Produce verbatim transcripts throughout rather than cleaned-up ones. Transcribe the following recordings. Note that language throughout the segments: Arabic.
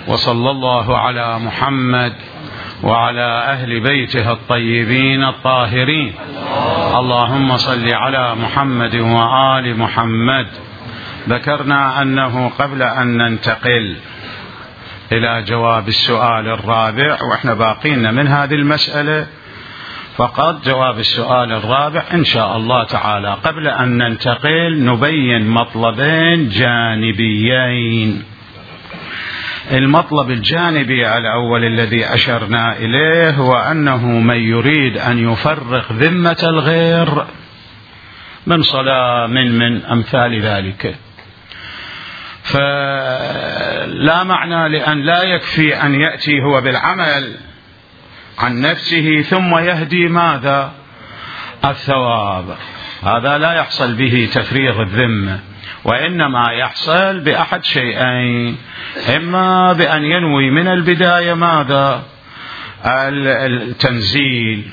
وصلى الله على محمد وعلى أهل بيته الطيبين الطاهرين. اللهم صل على محمد وآل محمد. ذكرنا أنه قبل أن ننتقل إلى جواب السؤال الرابع، وإحنا باقين من هذه المسألة فقط جواب السؤال الرابع إن شاء الله تعالى، قبل أن ننتقل نبين مطلبين جانبيين. المطلب الجانبي الأول الذي أشرنا إليه هو أنه من يريد أن يفرغ ذمة الغير من صلاة من من أمثال ذلك، فلا معنى لأن لا يكفي أن يأتي هو بالعمل عن نفسه ثم يهدي ماذا؟ الثواب. هذا لا يحصل به تفريغ الذمة، وإنما يحصل بأحد شيئين: إما بأن ينوي من البداية ماذا؟ التنزيل،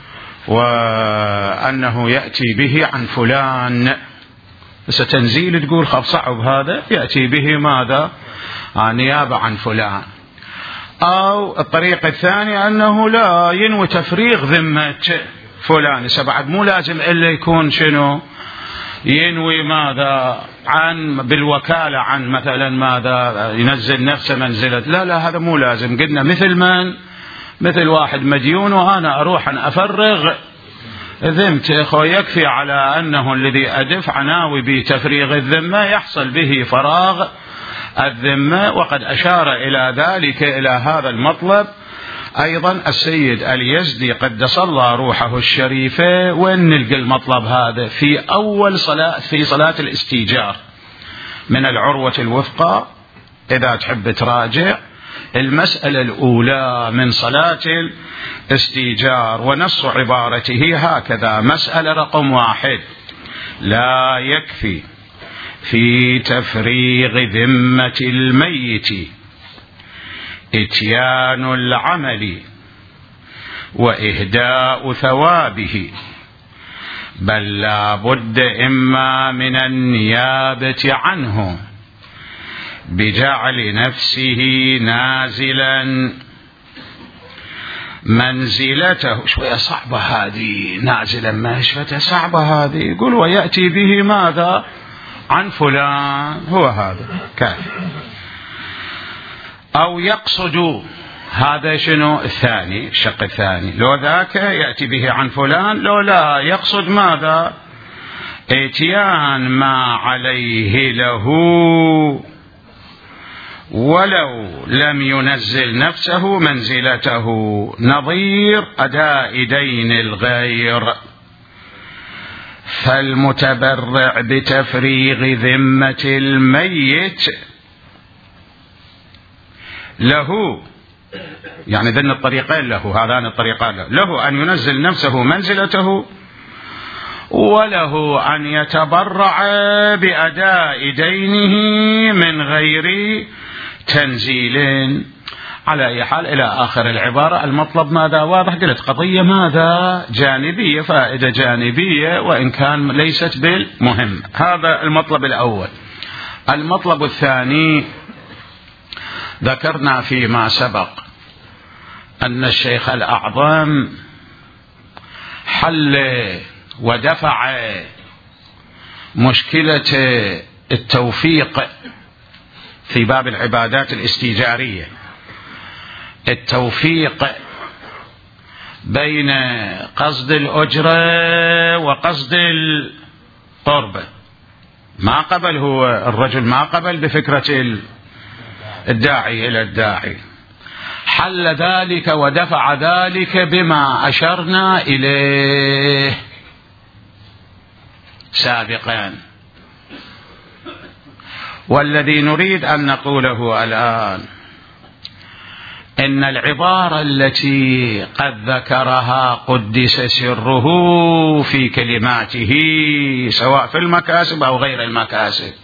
وأنه يأتي به عن فلان، بس تنزيل تقول خف صعب هذا، يأتي به ماذا؟ نيابة عن فلان. أو الطريقة الثانية أنه لا ينوي تفريغ ذمة فلان، بعد مو لازم إلا يكون شنو؟ ينوي ماذا؟ عن بالوكالة عن مثلا ماذا؟ ينزل نفسه منزلة، لا لا هذا مو لازم. قلنا مثل من؟ مثل واحد مديون وأنا أروح أن أفرغ ذمته، ويكفي على أنه الذي أدفع ناوي بتفريغ الذمة يحصل به فراغ الذمة. وقد أشار إلى ذلك إلى هذا المطلب أيضا السيد اليزدي قدس الله روحه الشريفة. وين نلقى المطلب هذا؟ في أول صلاة، في صلاة الاستيجار من العروة الوثقى، إذا تحب تراجع المسألة الأولى من صلاة الاستيجار، ونص عبارته هكذا: مسألة رقم واحد: لا يكفي في تفريغ ذمة الميت إتيان العمل وإهداء ثوابه، بل لا بد إما من النيابة عنه بجعل نفسه نازلا منزلته. شوية صعبة هذه، نازلا منزلته صعبة هذه. يقول ويأتي به ماذا؟ عن فلان، هو هذا كافي. أو يقصد، هذا شنو الثاني، الشق الثاني، لو ذاك يأتي به عن فلان، لو لا يقصد ماذا؟ اتيان ما عليه له ولو لم ينزل نفسه منزلته، نظير أداء دين الغير. فالمتبرع بتفريغ ذمة الميت له، يعني ذن الطريقين له، هذان الطريقان له, له أن ينزل نفسه منزلته، وله أن يتبرع بأداء دينه من غير تنزيل. على أي حال إلى آخر العبارة. المطلب ماذا؟ واضح. قلت قضية ماذا؟ جانبية، فائدة جانبية وإن كان ليست بالمهم. هذا المطلب الأول. المطلب الثاني، ذكرنا فيما سبق أن الشيخ الأعظم حل ودفع مشكلة التوفيق في باب العبادات الاستيجارية، التوفيق بين قصد الأجرة وقصد القربة. ما قبل هو الرجل، ما قبل بفكرة الداعي إلى الداعي، حل ذلك ودفع ذلك بما أشرنا إليه سابقا. والذي نريد أن نقوله الآن إن العبارة التي قد ذكرها قدس سره في كلماته سواء في المكاسب أو غير المكاسب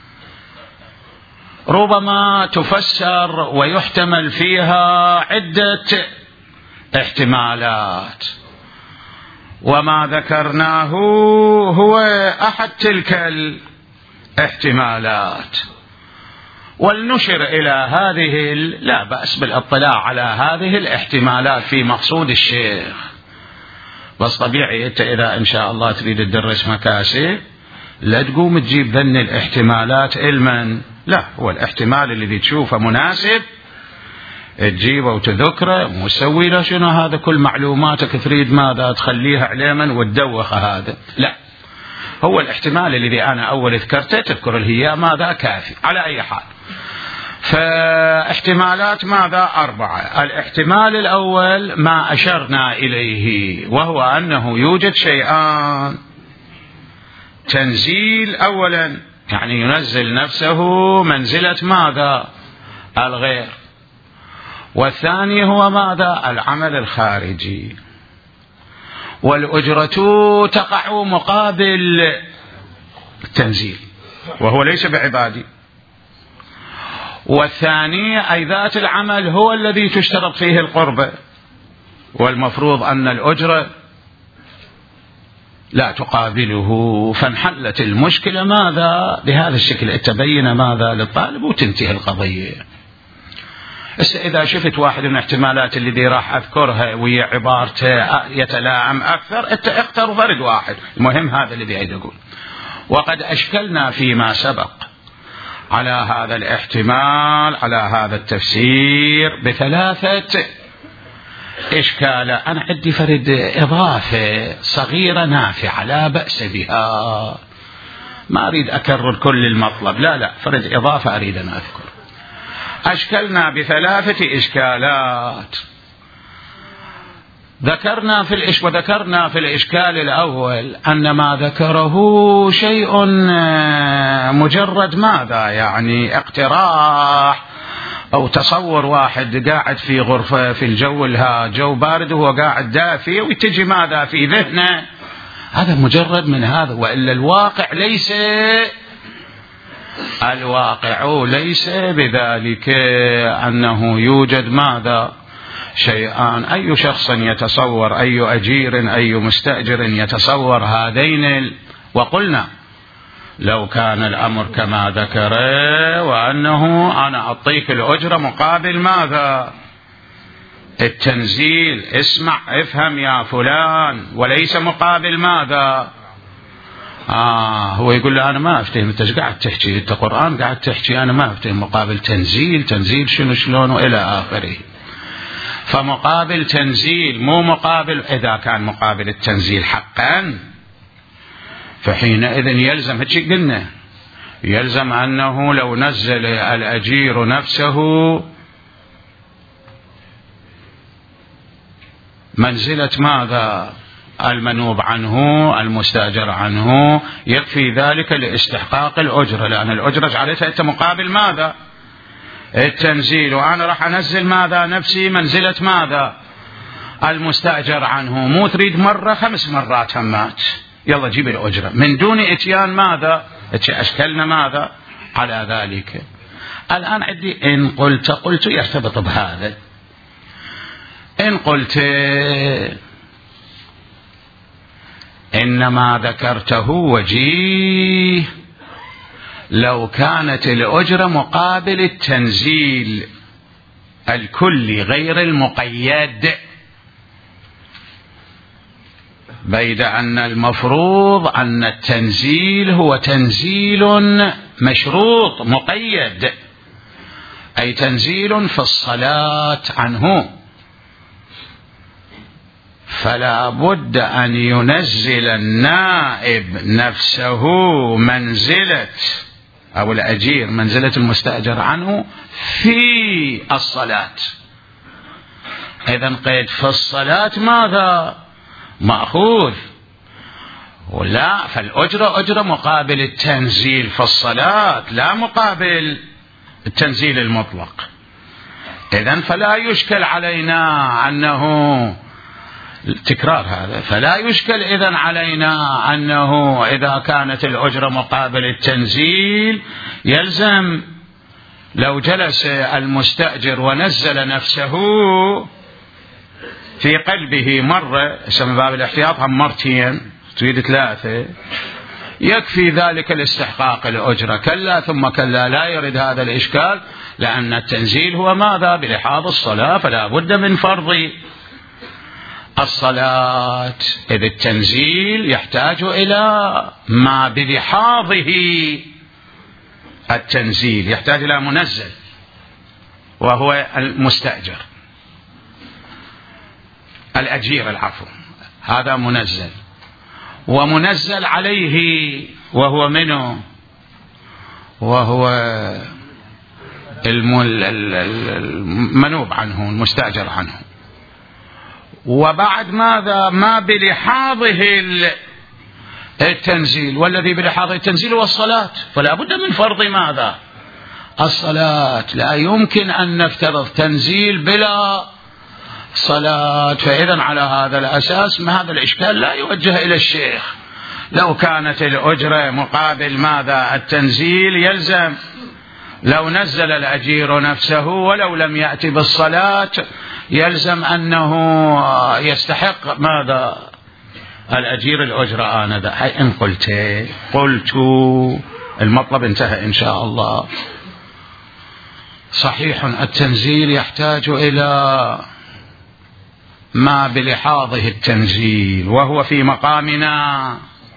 ربما تفسر ويحتمل فيها عدة احتمالات، وما ذكرناه هو أحد تلك الاحتمالات. ولنشر إلى هذه لا بأس بالاطلاع على هذه الاحتمالات في مقصود الشيخ. بس طبيعي أنت إذا إن شاء الله تريد تدرس مكاسب لا تقوم تجيب ذن الاحتمالات علما، لا، هو الاحتمال الذي تشوفه مناسب تجيبه وتذكره وتسوي له شنو هذا، كل معلوماتك تريد ماذا تخليها علما وتدوخ هذا، لا، هو الاحتمال الذي أنا أول ذكرته تذكر الهياء ماذا كافي على أي حال. فاحتمالات ماذا أربعة. الاحتمال الأول ما أشرنا إليه، وهو أنه يوجد شيئان: تنزيل أولا يعني ينزل نفسه منزلة ماذا الغير، والثاني هو ماذا العمل الخارجي، والأجرة تقع مقابل التنزيل وهو ليس بعبادي، والثاني أي ذات العمل هو الذي تشترط فيه القربة، والمفروض أن الأجرة لا تقابله. فانحلت المشكلة ماذا بهذا الشكل، تبين ماذا للطالب وتنتهي القضية. إذا شفت واحد من الاحتمالات الذي راح أذكرها وهي عبارته يتلائم أكثر اختر فرد واحد، المهم هذا الذي أريد أقول. وقد أشكلنا فيما سبق على هذا الاحتمال على هذا التفسير بثلاثة إشكالة. أنا عندي فرد إضافة صغيرة نافعة لا بأس بها، ما أريد أكرر كل المطلب، لا لا فرد إضافة أريد أن أذكر. أشكلنا بثلاثة إشكالات ذكرنا في الإش وذكرنا في الإشكال الأول أن ما ذكره شيء مجرد ماذا يعني اقتراح أو تصور واحد قاعد في غرفة في الجو الها جو بارد وهو قاعد دافي ويتجي ماذا في ذهنه، هذا مجرد من هذا، وإلا الواقع ليس الواقع ليس بذلك، أنه يوجد ماذا شيئان. أي شخص يتصور، أي أجير أي مستأجر يتصور هذين ال... وقلنا لو كان الأمر كما ذكر وأنه أنا أعطيك الأجرة مقابل ماذا التنزيل، اسمع افهم يا فلان، وليس مقابل ماذا آه هو يقول له أنا ما أفتهم، أنت قاعد تحكي أنت قرآن قاعد تحكي أنا ما أفتهم، مقابل تنزيل تنزيل شنو شلون وإلى آخره. فمقابل تنزيل مو مقابل، إذا كان مقابل التنزيل حقا فحينئذ يلزم هيك قلنا يلزم أنه لو نزل الأجير نفسه منزلة ماذا المنوب عنه المستأجر عنه، يكفي ذلك لاستحقاق الأجرة، لأن الأجرة جعلتها أنت مقابل ماذا التنزيل، وأنا راح أنزل ماذا نفسي منزلة ماذا المستأجر عنه، مو تريد مرة خمس مرات همات يلا جيب الأجرة من دون إتيان ماذا أشكلنا ماذا على ذلك. الآن عندي إن قلت قلت يرتبط بهذا، إن قلت إنما ذكرته وجيه لو كانت الأجرة مقابل التنزيل الكلي غير المقيد، بيد أن المفروض أن التنزيل هو تنزيل مشروط مقيد، أي تنزيل في الصلاة عنه، فلا بد أن ينزل النائب نفسه منزلة أو الأجير منزلة المستأجر عنه في الصلاة. إذن قيد في الصلاة ماذا مأخوذ، ولا فالأجرة أجرة مقابل التنزيل في الصلاة لا مقابل التنزيل المطلق. إذن فلا يشكل علينا أنه تكرار هذا، فلا يشكل إذن علينا أنه إذا كانت الأجرة مقابل التنزيل يلزم لو جلس المستأجر ونزل نفسه في قلبه مرة، اسم باب الاحتياط هم مرتين تريد ثلاثة، يكفي ذلك الاستحقاق الأجرة. كلا ثم كلا، لا يرد هذا الإشكال، لأن التنزيل هو ماذا؟ بلحاظ الصلاة، فلا بد من فرض الصلاة. إذ التنزيل يحتاج إلى ما بلحاظه التنزيل، يحتاج إلى منزل وهو المستأجر، الأجير العفو، هذا منزل، ومنزل عليه وهو منه، وهو المنوب عنه، المستأجر عنه. وبعد ماذا؟ ما بلحاظه التنزيل، والذي بلحاظه التنزيل هو الصلاة، فلا بد من فرض ماذا؟ الصلاة. لا يمكن أن نفترض تنزيل بلا صلاة. فإذا على هذا الأساس ما هذا الإشكال لا يوجه إلى الشيخ. لو كانت الأجرة مقابل ماذا؟ التنزيل، يلزم لو نزل الأجير نفسه ولو لم يأتي بالصلاة يلزم أنه يستحق ماذا؟ الأجير الأجرة. آنذا إن قلت قلت المطلب انتهى إن شاء الله. صحيح التنزيل يحتاج إلى ما بلحاظه التنزيل، وهو في مقامنا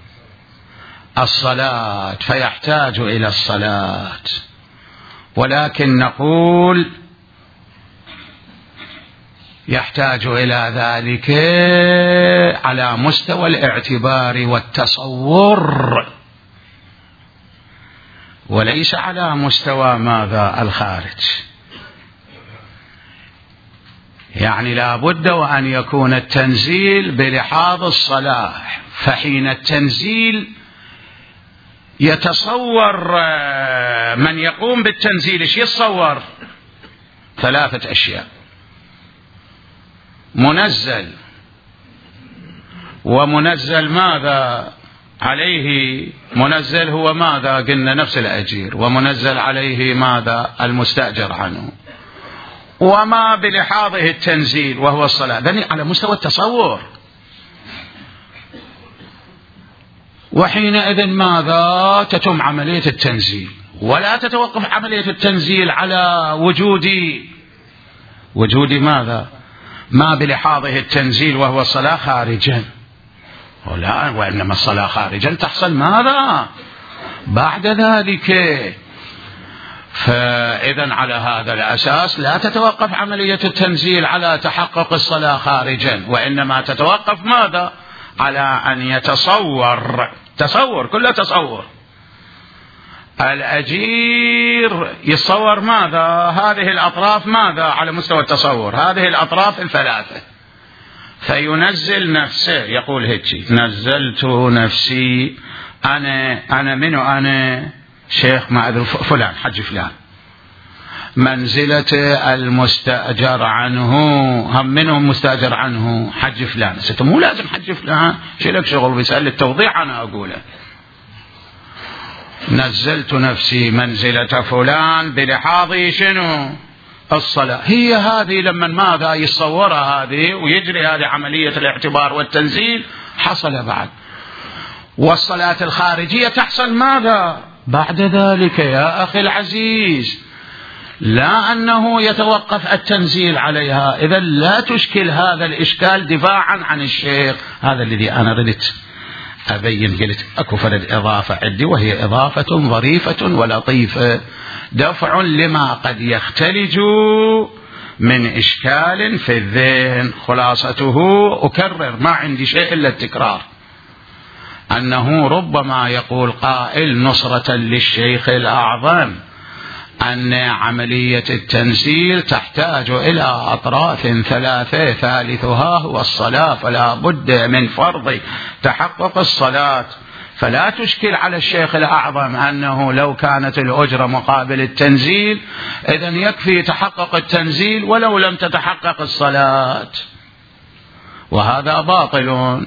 الصلاة، فيحتاج إلى الصلاة. ولكن نقول يحتاج إلى ذلك على مستوى الاعتبار والتصور، وليس على مستوى ماذا؟ الخارج. يعني لا بد وأن يكون التنزيل بلحاظ الصلاح. فحين التنزيل يتصور من يقوم بالتنزيل ايش يتصور؟ ثلاثة أشياء: منزل، ومنزل ماذا عليه؟ منزل هو ماذا؟ قلنا نفس الأجير، ومنزل عليه ماذا؟ المستأجر عنه، وما بلحاظه التنزيل وهو الصلاة. ذني على مستوى التصور. وحينئذ ماذا؟ تتم عملية التنزيل، ولا تتوقف عملية التنزيل على وجود وجود ماذا؟ ما بلحاظه التنزيل وهو الصلاة خارجا، ولا وإنما الصلاة خارجا تحصل ماذا؟ بعد ذلك. فإذا على هذا الأساس لا تتوقف عملية التنزيل على تحقق الصلاة خارجا، وإنما تتوقف ماذا؟ على أن يتصور، تصور، كله تصور. الأجير يتصور ماذا؟ هذه الأطراف ماذا؟ على مستوى التصور هذه الأطراف الثلاثة، فينزل نفسه، يقول هيك: نزلت نفسي أنا أنا منو؟ أنا شيخ ما أدري فلان، حج فلان، منزلة المستأجر عنه، هم منهم مستأجر عنه؟ حج فلان. ست مو لازم حج فلان، شو لك شغل بيسأل التوضيح أنا أقوله. نزلت نفسي منزلة فلان بلحاظ شنو؟ الصلاة. هي هذه لما ماذا يصورها هذه ويجري هذه عملية الاعتبار والتنزيل حصل بعد. والصلاة الخارجية تحصل ماذا؟ بعد ذلك يا أخي العزيز، لا أنه يتوقف التنزيل عليها. إذا لا تشكل هذا الإشكال دفاعا عن الشيخ. هذا الذي أنا ردت أبين، قلت أكو فرد إضافة عندي، وهي إضافة ظريفة ولطيفة، دفع لما قد يختلج من إشكال في الذهن. خلاصته أكرر، ما عندي شيء إلا التكرار، أنه ربما يقول قائل نصرة للشيخ الأعظم أن عملية التنزيل تحتاج إلى أطراف ثلاثة، ثالثها هو الصلاة، فلا بد من فرض تحقق الصلاة. فلا تشكل على الشيخ الأعظم أنه لو كانت الأجرة مقابل التنزيل إذن يكفي تحقق التنزيل ولو لم تتحقق الصلاة، وهذا باطل.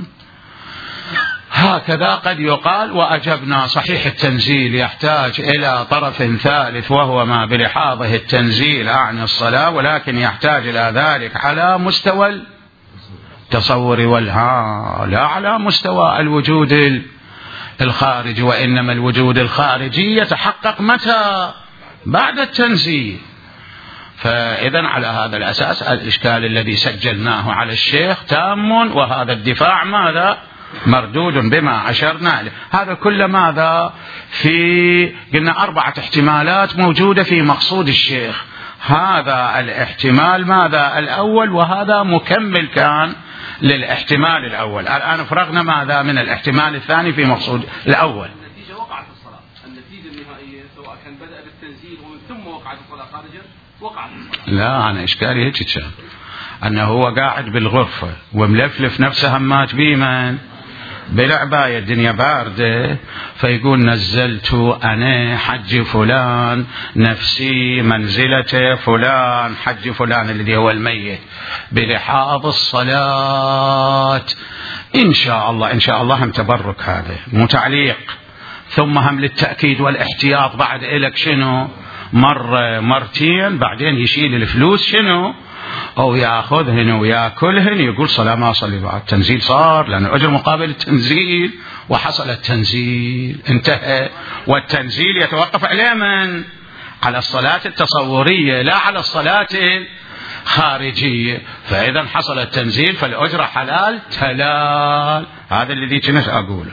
هكذا قد يقال وأجبنا: صحيح التنزيل يحتاج إلى طرف ثالث وهو ما بلحاظه التنزيل عن الصلاة، ولكن يحتاج إلى ذلك على مستوى التصور والها، لا على مستوى الوجود الخارجي، وإنما الوجود الخارجي يتحقق متى؟ بعد التنزيل. فإذا على هذا الأساس الإشكال الذي سجلناه على الشيخ تام، وهذا الدفاع ماذا؟ مردود بما أشرنا له. هذا كل ماذا؟ في قلنا أربعة احتمالات موجودة في مقصود الشيخ. هذا الاحتمال ماذا؟ الأول، وهذا مكمل كان للاحتمال الأول. الآن فرغنا ماذا من الاحتمال الثاني في مقصود الأول. النتيجة وقعت الصلاة، النتيجة النهائية سواء كان بدأ بالتنزيل ومن ثم وقعت الصلاة خارجا وقعت الصلاة. لا، أنا إشكالي هيك كان، أنه هو قاعد بالغرفة وملفلف نفسه همات بيمن بالعباية، الدنيا باردة، فيقول نزلت أنا حج فلان نفسي منزلة فلان حج فلان الذي هو الميت بلحاظ الصلاة إن شاء الله. إن شاء الله هم تبرك، هذا متعليق، ثم هم للتأكيد والاحتياط بعد إلك شنو مرة مرتين، بعدين يشيل الفلوس شنو أو يأخذهن ويأكلهن، يقول صلاة ما صلي بعد التنزيل صار، لأن الأجر مقابل التنزيل، وحصل التنزيل انتهى. والتنزيل يتوقف على من؟ على الصلاة التصورية لا على الصلاة الخارجية. فإذا حصل التنزيل فالأجر حلال تلال. هذا الذي كنت أقوله.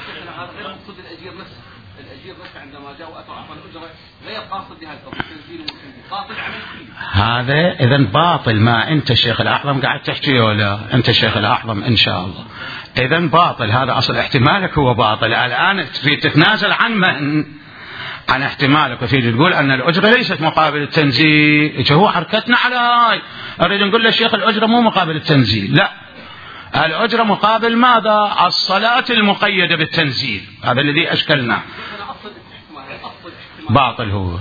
هذا إذا باطل ما أنت الشيخ الأعظم قاعد تحكي، ولا أنت الشيخ الأعظم إن شاء الله. إذا باطل، هذا أصل احتمالك هو باطل. الآن تريد تتنازل عن من؟ عن احتمالك، وتريد تقول أن الأجرة ليست مقابل التنزيل. هو حركتنا على هاي، أريد نقول للشيخ الأجرة مو مقابل التنزيل، لا، الأجرة مقابل ماذا؟ الصلاة المقيدة بالتنزيل. هذا الذي أشكلنا. باطل هو.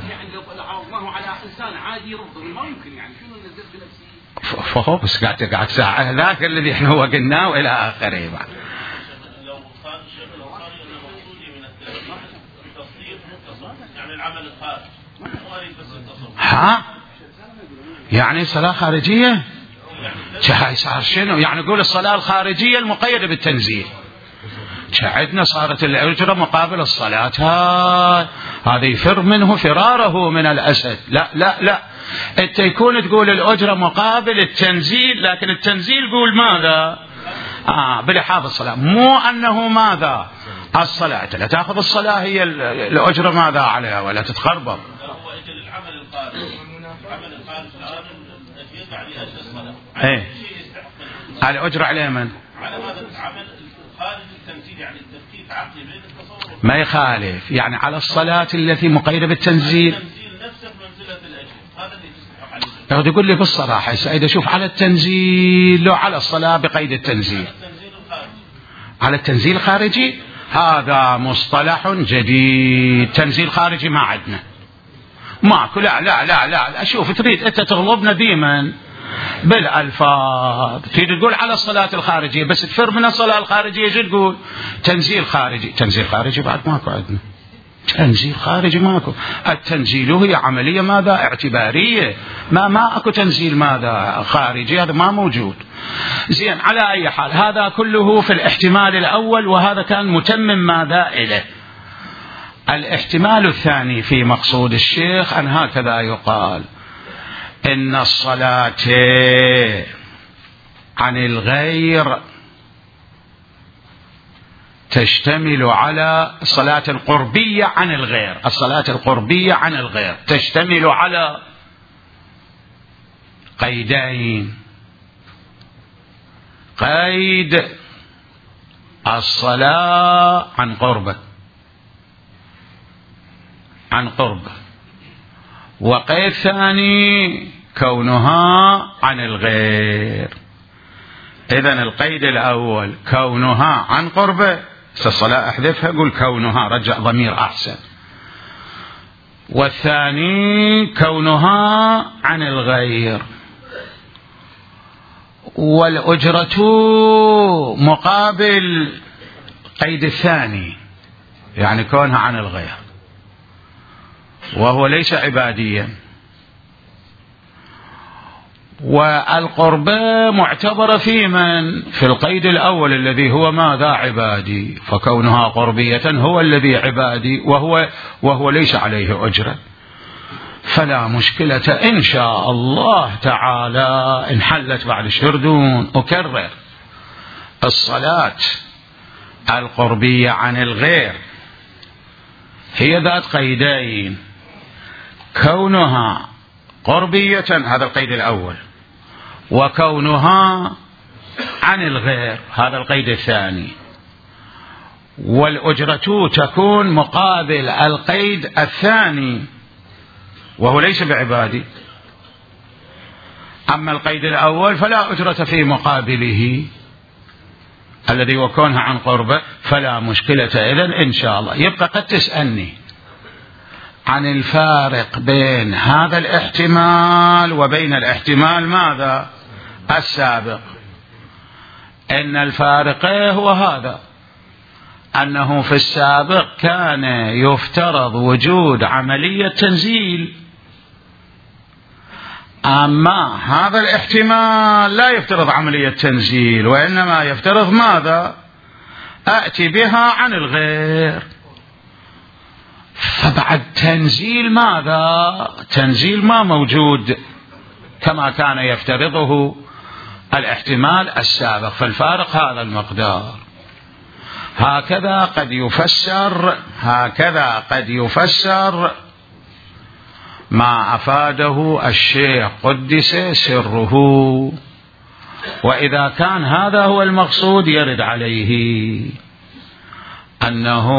فهو بس قاعد قاعد ساعة ذاك الذي احنا هو قلناه والى اخره. بعد لو قال الشيخ الأنصاري أن مقصودي من التصديق يعني العمل الخارج ما هو بس التصور. ها يعني صلاة خارجية شهاي صار شنو؟ يعني نقول الصلاة الخارجية المقيدة بالتنزيل، شاهدنا صارت الأجرة مقابل الصلاة. هذا يفر منه فراره من الأسد. لا لا لا، انت يكون تقول الأجرة مقابل التنزيل، لكن التنزيل قول ماذا؟ آه بلحاظ الصلاة، مو أنه ماذا؟ الصلاة لا تأخذ الصلاة هي الأجرة ماذا عليها ولا تتخربط. هو أجل العمل الخارج، العمل الخارج الآن يقع لأجل الصلاة. إيه على أجرة عليه من؟ على هذا العمل خارج التنزيل، يعني التفكيك عقلي بين التصور ما يخالف، يعني على الصلاة التي مقيدة بالتنزيل. التنزيل نفسه منزلة الأجر، هذا اللي تستحق عليه. يقول لي بالصراحة سعيد أشوف على التنزيل لو على الصلاة بقيد التنزيل. التنزيل الخارجي. على التنزيل الخارجي هذا مصطلح جديد. تنزيل خارجي ما عندنا، ماكو. لا لا لا لا، أشوف تريد أنت تغلبنا ديما بالألفاظ، تريد تقول على الصلاة الخارجية بس تفر من الصلاة الخارجية شو تقول؟ تنزيل خارجي. تنزيل خارجي بعد ماكو عندنا، تنزيل خارجي ماكو. التنزيل هي عملية ماذا؟ اعتبارية، ما ما اكو تنزيل ماذا؟ خارجي، هذا ما موجود. زين، على أي حال هذا كله في الاحتمال الأول، وهذا كان متمم ماذا إليه. الاحتمال الثاني في مقصود الشيخ أن هكذا يقال: إن الصلاة عن الغير تشتمل على الصلاة القربية عن الغير. الصلاة القربية عن الغير تشتمل على قيدين: قيد الصلاة عن قربة عن قربة، وقيد ثاني كونها عن الغير. إذن القيد الأول كونها عن قربة، الصلاة أحذفها قل كونها، رجع ضمير أحسن. والثاني كونها عن الغير، والأجرة مقابل قيد الثاني يعني كونها عن الغير، وهو ليس عباديا. والقربة معتبرة في من؟ في القيد الأول الذي هو ماذا؟ عبادي، فكونها قربية هو الذي عبادي وهو, وهو ليس عليه أجرة، فلا مشكلة إن شاء الله تعالى. إن حلت بعد الشردون أكرر الصلاة القربية عن الغير هي ذات قيدين، كونها قربية هذا القيد الأول، وكونها عن الغير هذا القيد الثاني، والأجرة تكون مقابل القيد الثاني وهو ليس بعبادي. أما القيد الأول فلا أجرة في مقابله الذي وكونها عن قربة، فلا مشكلة. إذن إن شاء الله يبقى قد تسألني عن الفارق بين هذا الاحتمال وبين الاحتمال ماذا؟ السابق. إن الفارق هو هذا، أنه في السابق كان يفترض وجود عملية تنزيل، أما هذا الاحتمال لا يفترض عملية تنزيل، وإنما يفترض ماذا؟ أأتي بها عن الغير. فبعد تنزيل ماذا؟ تنزيل ما موجود كما كان يفترضه الاحتمال السابق، فالفارق هذا المقدار. هكذا قد يفسر هكذا قد يفسر ما أفاده الشيخ قدس سره، وإذا كان هذا هو المقصود يرد عليه أنه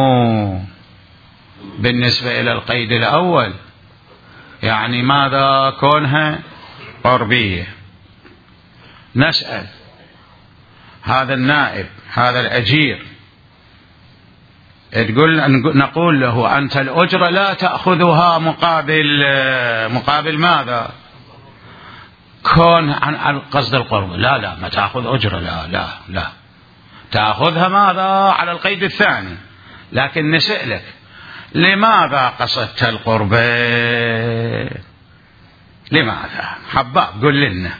بالنسبة إلى القيد الأول يعني ماذا؟ كونها قربية. نسأل هذا النائب هذا الأجير، تقول نقول له أنت الأجرة لا تأخذها مقابل مقابل ماذا؟ كون عن قصد القرب، لا لا ما تأخذ أجرة، لا لا لا تأخذها ماذا؟ على القيد الثاني. لكن نسألك لماذا قصدت القربة؟ لماذا؟ حباب قل لنا،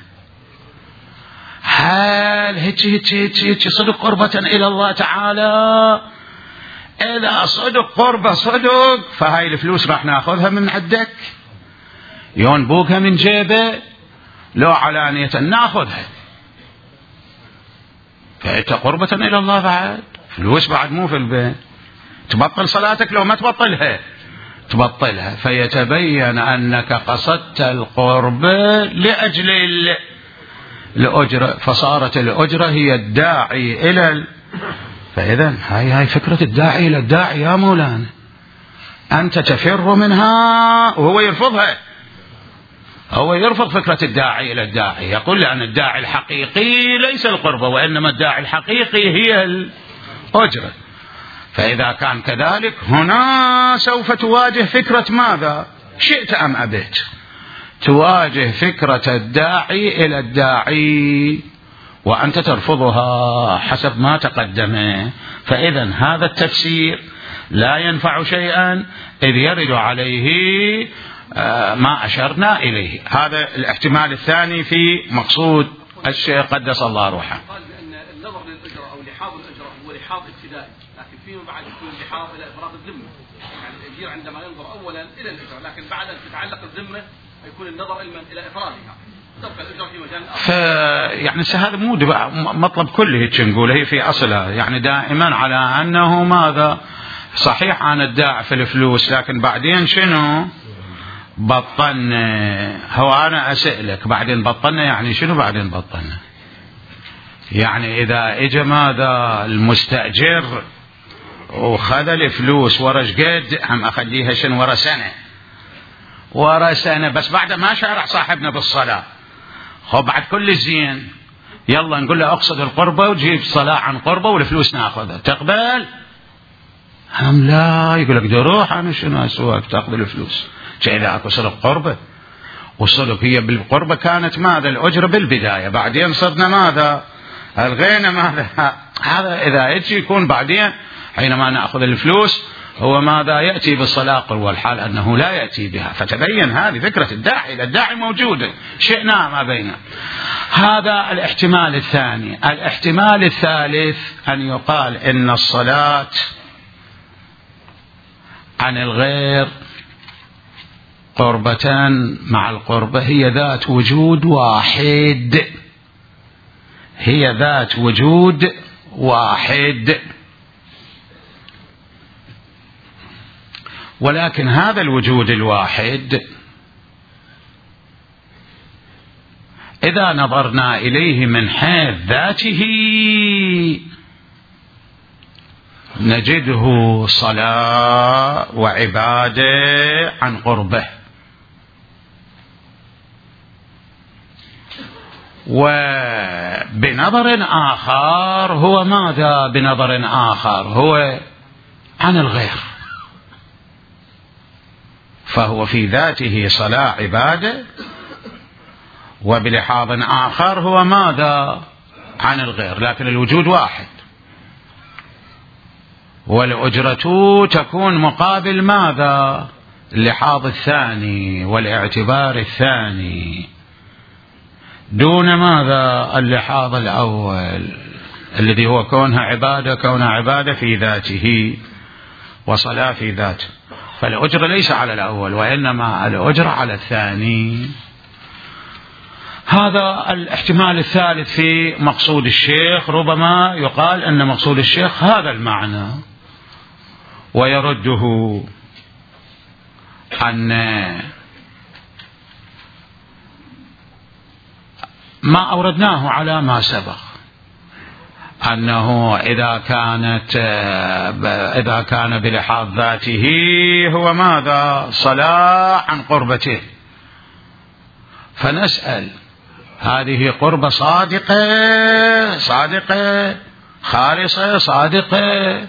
هل هيك هيك هيك صدق قربة إلى الله تعالى؟ إذا صدق قربة صدق فهاي الفلوس راح ناخذها من عندك، ينبوكها من جيبه، لو علانية ناخذها، فأنت قربة إلى الله بعد فلوس بعد مو في البيت، تبطل صلاتك لو ما تبطلها تبطلها. فيتبين أنك قصدت القربة لأجل الأجرة، فصارت الأجرة هي الداعي إلى ال... فإذا هاي هاي فكرة الداعي إلى الداعي يا مولانا، أنت تفر منها وهو يرفضها. هو يرفض فكرة الداعي إلى الداعي، يقول لأن الداعي الحقيقي ليس القربة، وإنما الداعي الحقيقي هي الأجرة. فإذا كان كذلك هنا سوف تواجه فكرة ماذا؟ شئت أم أبيت تواجه فكرة الداعي إلى الداعي، وأنت ترفضها حسب ما تقدم. فإذا هذا التفسير لا ينفع شيئا إذ يرد عليه ما أشرنا إليه. هذا الاحتمال الثاني في مقصود الشيخ قدس الله روحه. قال بأن النظر للأجرة أو لحاظ الأجرة هو لحاظ ابتدائي، لكن فيما بعد يكون لحاظ إلى إفراغ الذمة. يعني الأجير عندما ينظر أولا إلى الأجرة، لكن بعد أن تتعلق الذمة يكون النظر إلى إفرازها، تبقى الأجرة في مجال آخر. يعني هذا مو مطلب كله نقول، هي في أصلها يعني دائما على أنه ماذا؟ صحيح أنا الداع في الفلوس، لكن بعدين شنو؟ بطلنا. هو أنا أسألك بعدين بطلنا يعني شنو بعدين بطلنا؟ يعني إذا إجا ماذا المستأجر وخذ الفلوس ورا شقد، هم أخليها شنو ورا سنة ورا سنة، بس بعد ما شارع صاحبنا بالصلاة، خب بعد كل زين يلا نقول له أقصد القربة وتجيب صلاة عن قربة والفلوس ناخذها، تقبل؟ هم لا، يقول لك دروح أنا شنو أسوأك تأخذ الفلوس. إذا أكو صدق قربة، والصدق هي بالقربة كانت ماذا؟ الأجرة بالبداية، بعدين صرنا ماذا؟ الغينا ماذا؟ هذا إذا يجي يكون بعدين حينما نأخذ الفلوس هو ماذا يأتي بالصلاة والحال أنه لا يأتي بها. فتبين هذه فكرة الداعي، الداعي موجود شئنا ما بينه. هذا الاحتمال الثاني. الاحتمال الثالث أن يقال إن الصلاة عن الغير قربة مع القربة هي ذات وجود واحد، هي ذات وجود واحد، ولكن هذا الوجود الواحد إذا نظرنا إليه من حيث ذاته نجده صلاة وعبادة عن قربه، وبنظر آخر هو ماذا؟ بنظر آخر هو عن الغير، فهو في ذاته صلاة عبادة، وبلحاظ آخر هو ماذا؟ عن الغير، لكن الوجود واحد، والأجرة تكون مقابل ماذا؟ اللحاظ الثاني والاعتبار الثاني دون ماذا؟ اللحاظ الأول الذي هو كونها عبادة، كونها عبادة في ذاته وصلاة في ذاته. فالأجرة ليس على الأول وإنما الأجرة على الثاني. هذا الاحتمال الثالث في مقصود الشيخ. ربما يقال أن مقصود الشيخ هذا المعنى، ويرده أن ما أوردناه على ما سبق، أنه إذا كانت إذا كان بلحاظ ذاته هو ماذا؟ صلاة عن قربته. فنسأل هذه قربة صادقة صادقة خالصة صادقة؟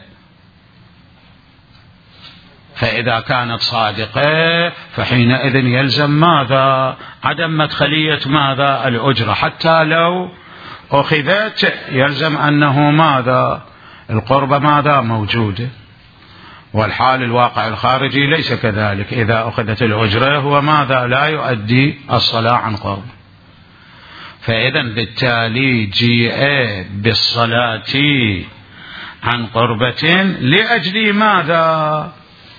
فإذا كانت صادقة فحينئذ يلزم ماذا؟ عدم مدخلية ماذا؟ الأجرة، حتى لو أخذت يلزم أنه ماذا؟ القربة ماذا؟ موجودة. والحال الواقع الخارجي ليس كذلك، إذا أخذت الأجرة هو ماذا؟ لا يؤدي الصلاة عن قرب. فإذا بالتالي جيء بالصلاة عن قربة لأجل ماذا؟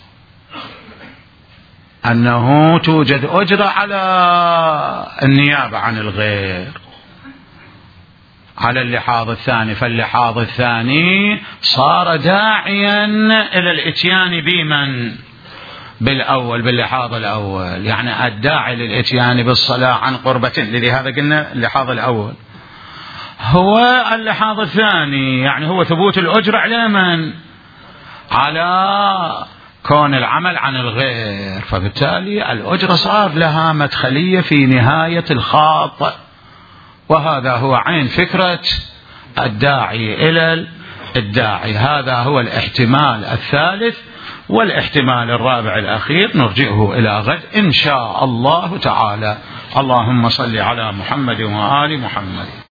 أنه توجد أجرة على النيابة عن الغير على اللحاظ الثاني. فاللحاظ الثاني صار داعيا إلى الاتيان بمن؟ بالأول، باللحاظ الأول، يعني الداعي للاتيان بالصلاة عن قربة. لهذا قلنا اللحاظ الأول هو اللحاظ الثاني، يعني هو ثبوت الأجر على من؟ على كون العمل عن الغير. فبالتالي الأجر صار لها مدخلية في نهاية الخاط، وهذا هو عين فكرة الداعي إلى الداعي. هذا هو الاحتمال الثالث. والاحتمال الرابع الأخير نرجئه إلى غد إن شاء الله تعالى. اللهم صل على محمد وآل محمد.